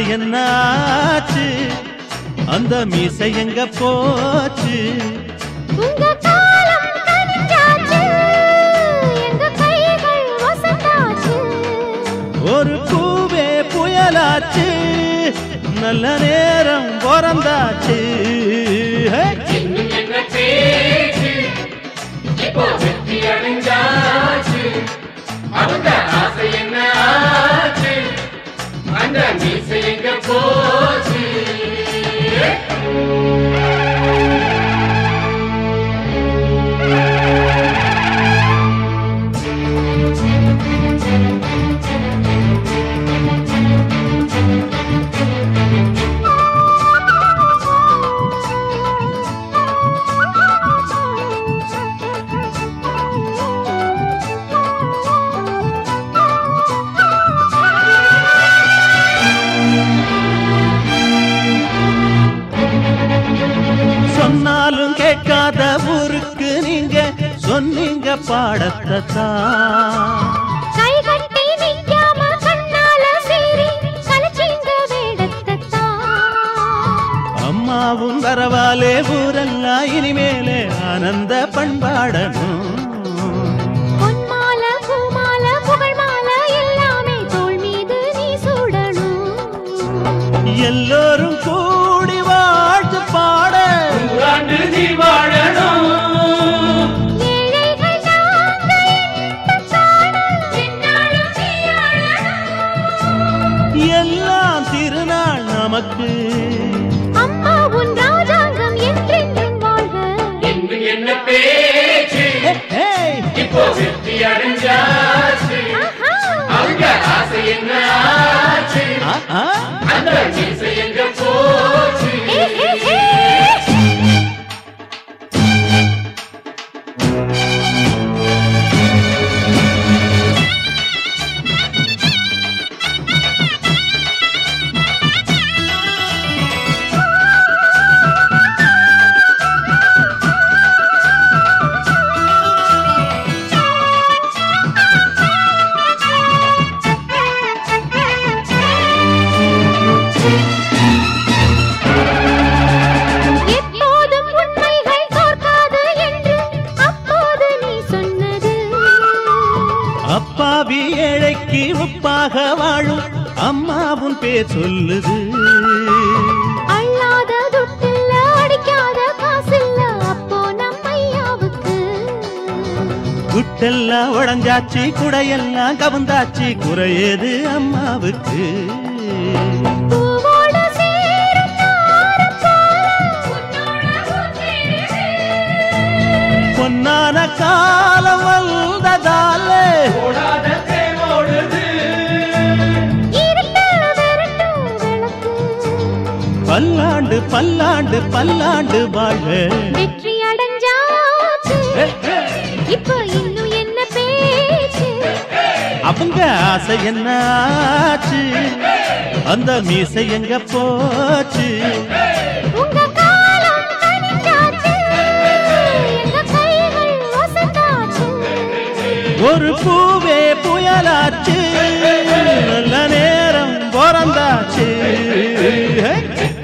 என்னாச்சு அந்த மீசை எங்க போச்சு உங்க காலம் கனிஞ்சாச்சு எங்க கைகள் வசந்தாச்சு ஒரு பூவே புயலாச்சு நல்ல நேரம் பிறந்தாச்சு இன்னும் என்ன பேச்சு இப்போ வெற்றி அடைஞ்சாச்சு அவங்க ஆசை என்ன ஆச்சு அந்த மீசை எங்க போச்சு சொன்னாலும் கேட்காத ஊருக்கு நீங்க சொன்னீங்க பாடத்தான் கை கட்டி நிக்காம கண்ணால சீறி கலச்சிங்க வேடத்தான் அம்மாவும் வரவாலே ஊரெல்லாம் இனிமேலே ஆனந்த பண்பாடணும் பொன்மால பூமால புகழ்மால எல்லாமே தோள் மீது நீ சூடணும் எல்லோரும் கூடி வாழ்த்து பாட நீ வாழணும் ஏழைகள் நாங்க இன்பம் காண என்னாலும் நீ ஆளணும் எல்லாம் திருநாள் நமக்கு அம்மா உன் ராஜாங்கம் என்றென்றும் வாழ்க இன்னும் என்ன பேச்சு இப்போ வெற்றி அடைஞ்சாச்சு அவங்க ஆசை என்ன ஆச்சு அந்த மீசை எங்க போச்சு எப்போதும் உண்மைகள் தோற்காது என்று அப்போது நீ சொன்னது அப்பாவி ஏழைக்கு உப்பாக வாழும் அம்மாவும் பேர் சொல்லுது அள்ளாத துட்டில்ல அடிக்காத காசில்ல அப்போ நம்ம ஐயாவுக்கு குட்டெல்லாம் உடஞ்சாச்சு குடையெல்லாம் கவுந்தாச்சு குறையது அம்மாவுக்கு பூவோட சேரும் தாரம் போல பொன்னான காலம் வந்ததால ஓடாத தேவோடுது இருட்ட விரட்டும் விளக்கு பல்லாண்டு பல்லாண்டு பல்லாண்டு வாழ வெற்றி அடைஞ்சாச்சு இப்போ இன்னும் என்ன பேச்சு அவங்க ஆசை என்னாச்சு அந்த மீசை எங்க போச்சு உங்க காலம் கனிஞ்சாச்சு எங்க கைகள் வசந்தாச்சு ஒரு பூவே புயலாச்சு நல்ல நேரம் பிறந்தாச்சு